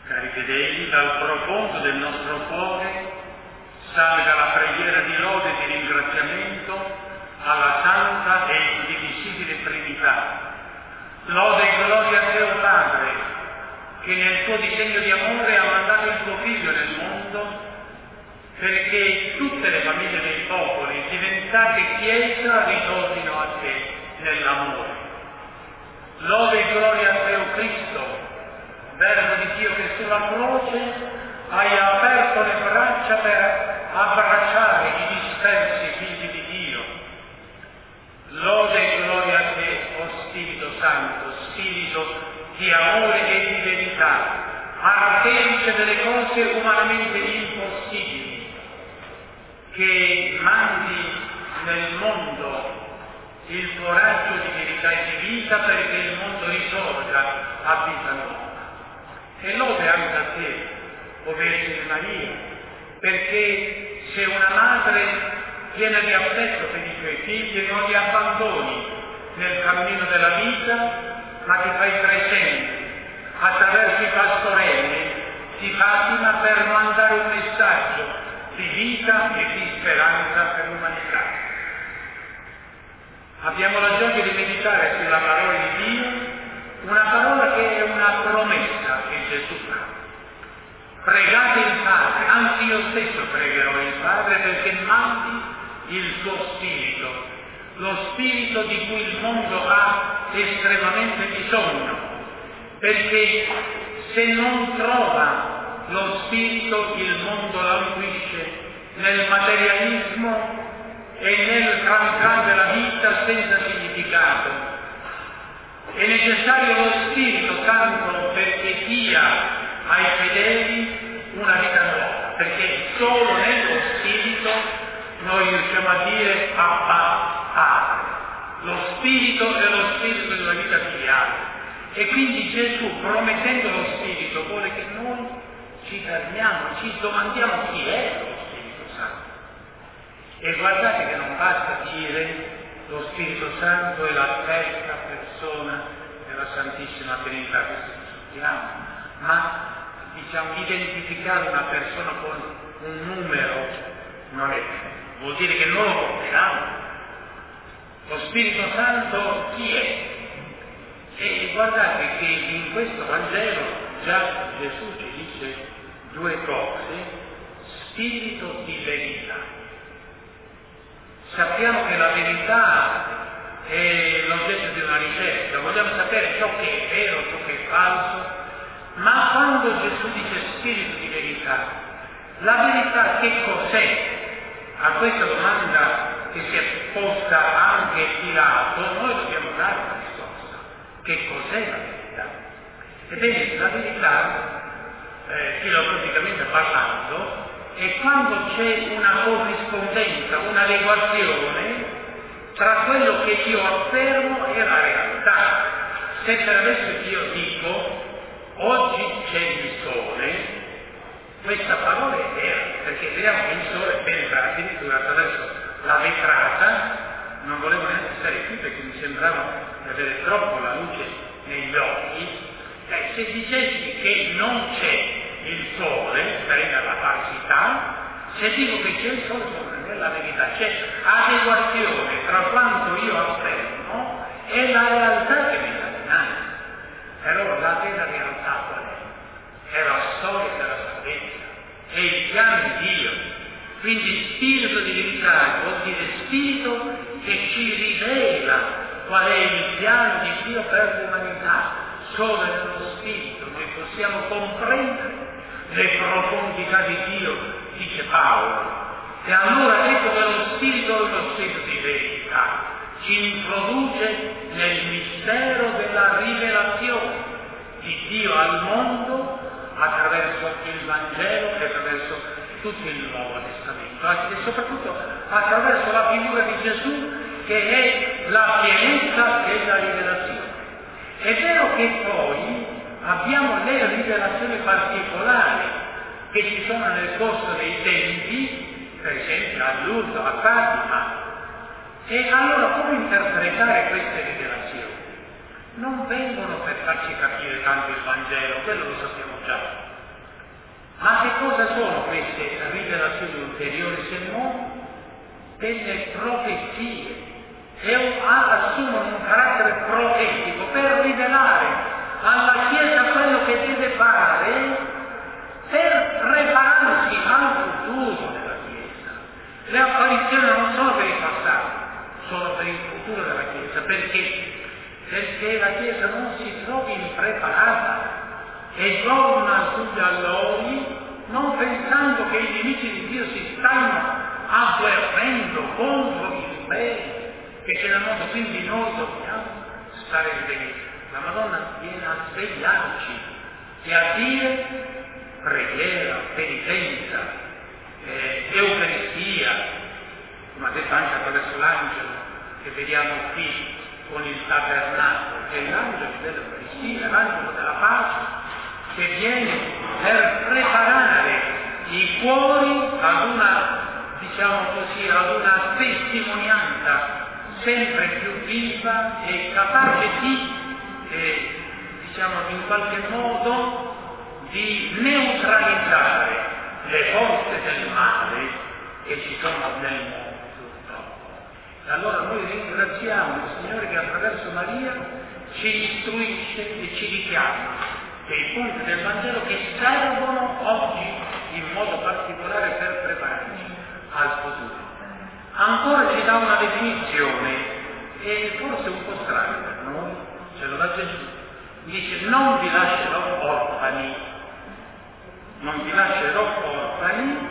Cari fedeli, dal profondo del nostro cuore salga la preghiera di lode e di ringraziamento alla santa e indivisibile Trinità. Lode e gloria a Dio Padre, che nel suo disegno di amore ha mandato il suo Figlio nel mondo perché tutte le famiglie dei popoli, diventate Chiesa, ritornino a te nell'amore. Lode e gloria a Dio Cristo, Verbo di Dio, che sulla croce hai aperto le braccia per abbracciare i dispersi figli di Dio. Lode e gloria a te, o Spirito Santo, Spirito di amore e di verità, artefice delle cose umanamente impossibili, che mandi nel mondo il coraggio di verità e di vita perché il mondo risorga a vita nuova. E lode anche a te, o Vergine Maria, perché sei una madre piena di affetto per i tuoi figli e non li abbandoni nel cammino della vita, ma ti fai presente attraverso i pastorelli di Fatima per mandare un messaggio di vita e di speranza per l'umanità. Abbiamo la gioia di meditare sulla parola di Dio, una parola che è una promessa che Gesù fa. Pregate il Padre, anzi io stesso pregherò il Padre perché mandi il suo Spirito, lo Spirito di cui il mondo ha estremamente bisogno, perché se non trova lo Spirito il mondo languisce nel materialismo e nel tramite della vita senza significato. È necessario lo Spirito Santo perché dia ai fedeli una vita nuova, perché solo nello Spirito noi riusciamo a dire Abba Padre. Lo Spirito è lo Spirito della vita filiale. E quindi Gesù, promettendo lo Spirito, vuole che noi ci fermiamo, ci domandiamo chi è lo Spirito Santo. E guardate che non basta dire lo Spirito Santo è la terza persona della Santissima Trinità, questo lo sappiamo, ma diciamo identificare una persona con un numero non è, vuol dire che non lo conosciamo. Lo Spirito Santo chi è? E guardate che in questo Vangelo già Gesù ci dice due cose: Spirito di verità. Sappiamo che la verità è l'oggetto di una ricerca, vogliamo sapere ciò che è vero, ciò che è falso, ma quando Gesù dice Spirito di verità, la verità che cos'è? A questa domanda che si è posta anche Pilato, noi dobbiamo dare una risposta. Che cos'è la verità? Ebbene, la verità, filosoficamente parlando, è quando c'è una corrispondenza, un'adeguazione tra quello che io affermo e la realtà. Se per adesso io dico oggi c'è il sole, questa parola è vera, perché vediamo che il sole penetra addirittura attraverso la vetrata. Non volevo neanche stare qui perché mi sembrava di avere troppo la luce negli occhi. Se dicessi che non c'è il sole, sarei nella falsità. Se dico che c'è il sole, sono nella verità. C'è adeguazione tra quanto io affermo e la realtà che mi sta dinanzi. Allora la vera realtà qual è? È la storia della salvezza, è il piano di Dio. Quindi spirito di verità vuol dire spirito che ci rivela qual è il piano di Dio per l'umanità. Solo nello spirito noi possiamo comprendere le profondità di Dio, dice Paolo. E allora ecco che lo spirito è lo spirito di verità, ci introduce nel mistero della rivelazione di Dio al mondo attraverso il Vangelo e attraverso tutto il Nuovo Testamento, e soprattutto attraverso la figura di Gesù che è la pienezza della rivelazione. È vero che poi abbiamo le rivelazioni particolari che ci sono nel corso dei tempi, per esempio a Lourdes, a Fatima. E allora come interpretare queste rivelazioni? Non vengono per farci capire tanto il Vangelo, quello lo sappiamo già, Ma che cosa sono queste rivelazioni ulteriori se non delle profezie? Assumono un carattere profetico per rivelare alla Chiesa quello che deve fare per prepararsi al futuro della Chiesa. Le apparizioni non sono per il passato, sono per il futuro della Chiesa, perché la Chiesa non si trovi impreparata e torna sugli allori non pensando che i nemici di Dio si stanno avvertendo contro il bene che c'è nel mondo, quindi noi dobbiamo stare svegli. La Madonna viene a svegliarci e a dire preghiera, penitenza, Eucaristia, come ha detto anche attraverso l'angelo che vediamo qui con il tabernacolo, che è l'angelo dell'Eucaristia, l'angelo della pace, che viene per preparare i cuori ad una, diciamo così, ad una testimonianza sempre più viva e capace di, diciamo in qualche modo, di neutralizzare le forze del male che ci sono nel mondo purtroppo. E allora noi ringraziamo il Signore che attraverso Maria ci istruisce e ci richiama dei punti del Vangelo che servono oggi in modo particolare per prepararci al futuro. Ancora ci dà una definizione, e forse un po' strana per noi, ce lo dà Gesù. Dice: non vi lascerò orfani, non vi lascerò orfani,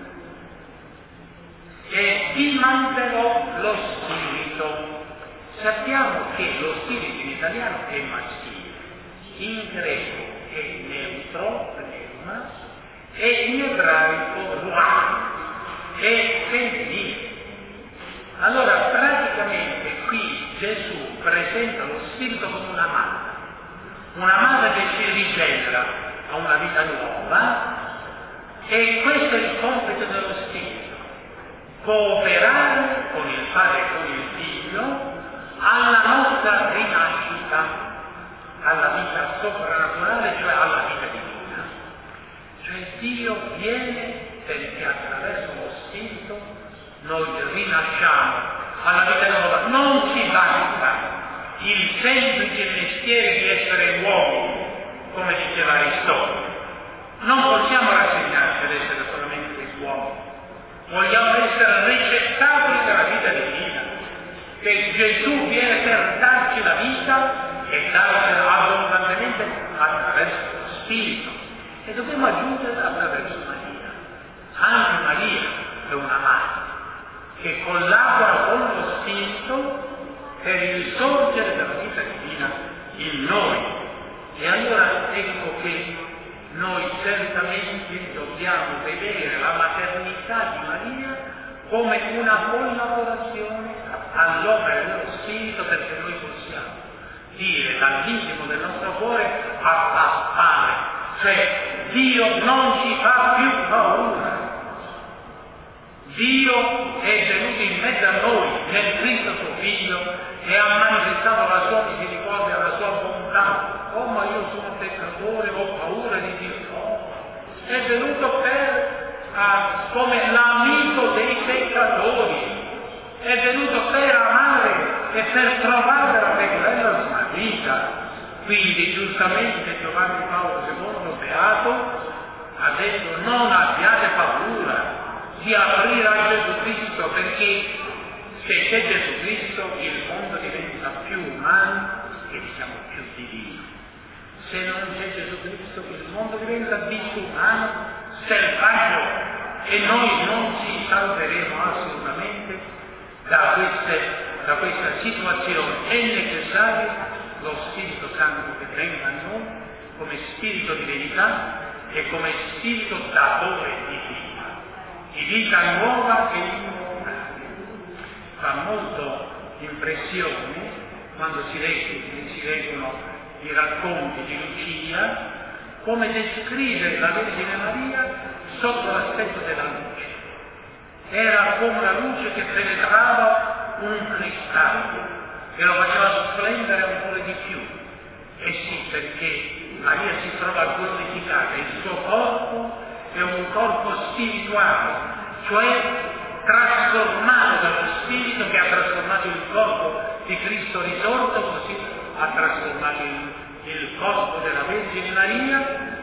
e vi manderò lo spirito. Sappiamo che lo spirito in italiano è maschile, in greco è neutro, pneuma, e in ebraico ruach, è femminile. Allora praticamente qui Gesù presenta lo spirito come una madre che si rigenera a una vita nuova, e questo è il compito dello spirito: cooperare con il Padre e con il Figlio alla nostra rinascita, alla vita soprannaturale, cioè alla vita divina. Cioè Dio viene perché attraverso lo spirito noi rinasciamo alla vita nuova. Non ci basta il semplice mestiere di essere uomini, come diceva Aristotele. Non possiamo rassegnarci ad essere solamente uomini, vogliamo essere ricettati dalla vita divina, che Gesù viene per darci la vita e darcela abbondantemente attraverso lo Spirito, e dobbiamo aggiungere attraverso Maria. Anche Maria è una madre che collabora con lo Spirito per il sorgere della vita divina in noi. E allora ecco che noi certamente dobbiamo vedere la maternità di Maria come una collaborazione all'opera dello Spirito, perché noi possiamo dire dall'intimo del nostro cuore: Papà, Padre, cioè Dio non ci fa più paura. Dio è venuto in mezzo a noi nel Cristo suo Figlio e ha manifestato la sua misericordia, la sua bontà. Oh, ma io sono peccatore, ho paura di Dio. No, è venuto come l'amico dei peccatori, è venuto per amare e per trovare la pecorella smarrita. Quindi giustamente Giovanni Paolo II, beato, ha detto: non abbiate paura di aprire a Gesù Cristo, perché se c'è Gesù Cristo il mondo diventa più umano e diciamo più divino. Se non c'è Gesù Cristo il mondo diventa disumano, selvaggio, e noi non ci salveremo assolutamente da questa situazione. È necessario lo Spirito Santo che venga a noi come Spirito di verità e come Spirito datore di vita nuova e immortale. Fa molto impressione quando si leggono i racconti di Lucia, come descrive la Vergine Maria sotto l'aspetto della luce. Era come una luce che penetrava un cristallo e lo faceva splendere ancora di più. E sì, perché Maria si trova glorificata, il suo corpo corpo spirituale, cioè trasformato dallo Spirito che ha trasformato il corpo di Cristo risorto, così ha trasformato il corpo della Vergine Maria,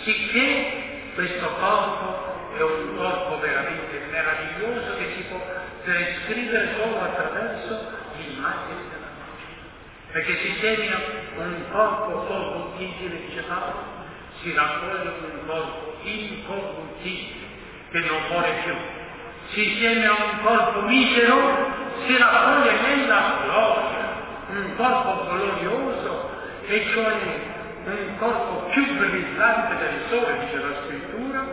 sicché questo corpo è un corpo veramente meraviglioso che si può descrivere solo attraverso l'immagine della croce. Perché si semina un corpo corruttibile, dice Paolo, si raccoglie un corpo incorruttibile che non muore più. Si semina un corpo misero, si raccoglie nella gloria, un corpo glorioso, e cioè un corpo più brillante del sole, dice la Scrittura,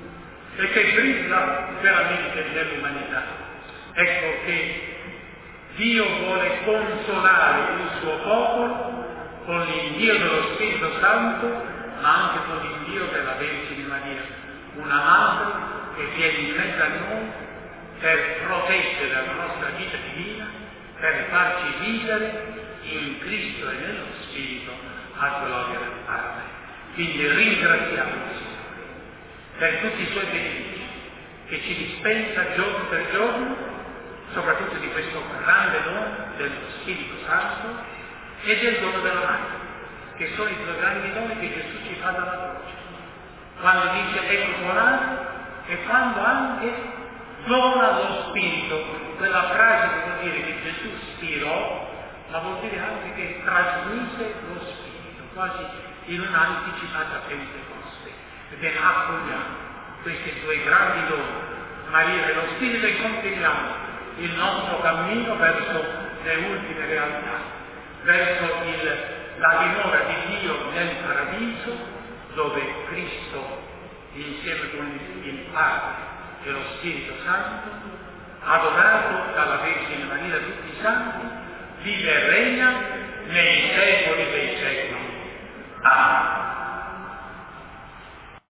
e che brilla veramente nell'umanità. Ecco che Dio vuole consolare il suo popolo con l'invio dello Spirito Santo, ma anche con l'invio della Vergine Maria, una madre che viene in mezzo a noi per proteggere la nostra vita divina, per farci vivere in Cristo e nello Spirito a gloria del Padre. Quindi ringraziamo il Signore per tutti i Suoi benefici che ci dispensa giorno per giorno, soprattutto di questo grande dono dello Spirito Santo e del dono della Madre, che sono i due grandi doni che Gesù ci fa dalla croce. Quando dice ecco tua madre e quando anche dona lo Spirito, quella frase che vuol dire che Gesù spirò, ma vuol dire anche che trasmise lo Spirito, quasi in un'anticipata Pentecoste. Ebbene, accogliamo questi due grandi doni, Maria e lo Spirito, e continuiamo il nostro cammino verso le ultime realtà, verso la dimora di Dio nel paradiso, dove Cristo, insieme con il Padre e lo Spirito Santo, adorato dalla Vergine Maria da tutti i santi, vive e regna nei secoli